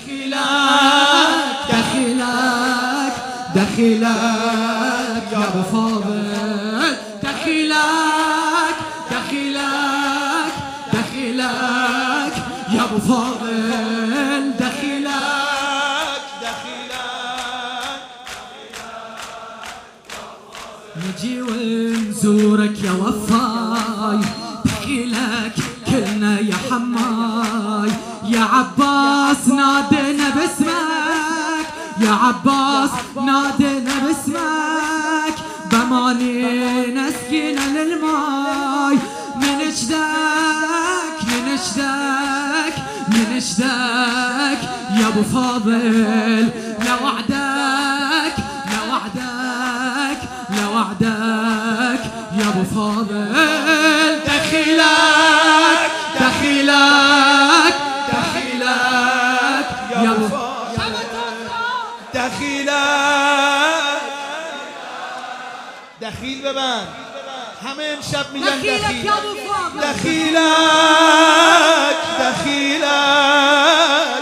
دخيلك دخيلك يا ابو فاضل، دخيلك دخيلك دخيلك يا ابو فاضل، دخيلك دخيلك نجي ونزورك يا وفاي، دخيلك كلنا يا حماي، يا عباس نادينا باسمك، يا عباس نادينا باسمك، بمانينا سكينة للماي، منشدك منشدك منشدك يا ابو فاضل، لوعدك لوعدك لوعدك يا ابو فاضل، دخيلك دخيلك دخيلك يا ابو فاضل، دخیلک دخیل ببند همه امشب میگن دخیل، دخیلک دخیلک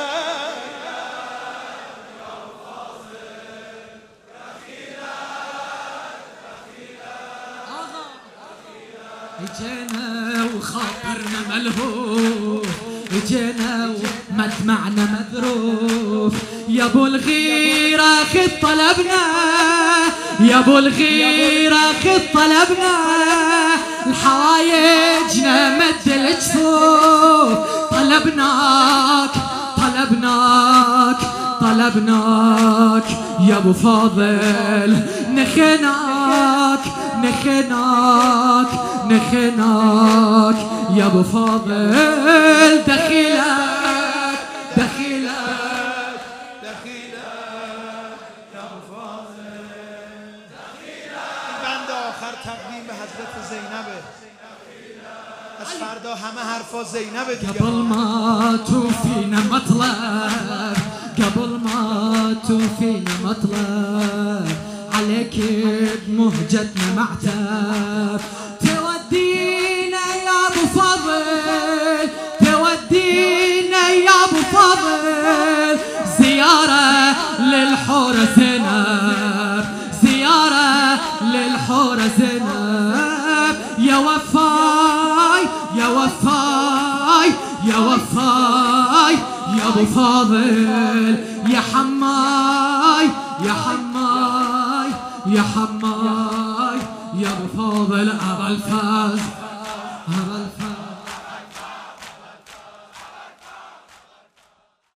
اجينا وخاطرنا ملهوف، اجينا ومدمعنا مذروف، يا ابو الغيرة خذ طلبنا، يا ابو الغيرة خذ طلبنا، الحوايجنا مد الجفوف، طلبناك طلبناك طلبناك يا ابو فاضل، نخناك نخناك نخناك يا ابو فاضل، دخيلك دخيلك دخیلک یا ابو فاضل، دخیلک بند آخر تقدیم به حضرت زینبه، از فردا همه حرفا زینبه دیگه. قبل ما توفينا مطلب، قبل ما توفينا مطلب، عليك بمهجتنا معتب، تودينا يا ابو فضل، تودينا يا ابو فضل، زيارة للحورة زينب، زيارة للحورة زينب، يا وفاي يا وفاي يا وفاي يا ابو فاضل، يا حماي يا حماي يا حماي يا ابو فاضل، ابا الفاز